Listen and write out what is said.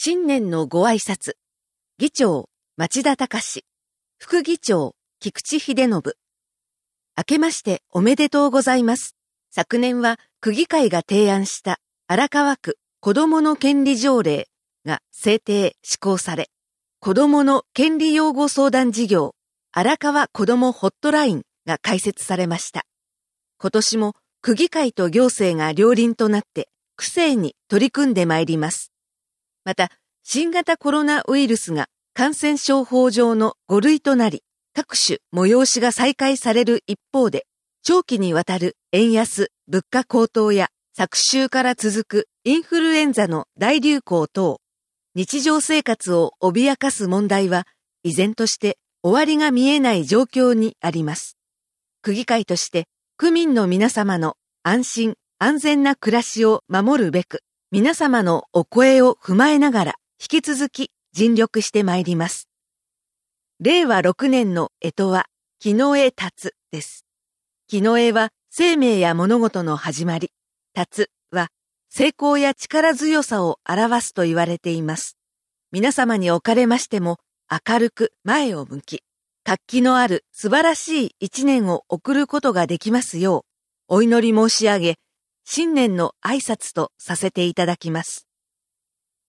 新年のご挨拶。議長、町田隆。副議長、菊池秀信。明けましておめでとうございます。昨年は区議会が提案した荒川区子どもの権利条例が制定施行され、子どもの権利擁護相談事業荒川子どもホットラインが開設されました。今年も区議会と行政が両輪となって区政に取り組んでまいります。また、新型コロナウイルスが感染症法上の5類となり、各種催しが再開される一方で、長期にわたる円安、物価高騰や昨秋から続くインフルエンザの大流行等、日常生活を脅かす問題は依然として終わりが見えない状況にあります。区議会として区民の皆様の安心安全な暮らしを守るべく、皆様のお声を踏まえながら引き続き尽力してまいります。令和6年の干支は木の絵辰です。木の絵は生命や物事の始まり、辰は成功や力強さを表すと言われています。皆様におかれましても明るく前を向き、活気のある素晴らしい一年を送ることができますよう、お祈り申し上げ、新年の挨拶とさせていただきます。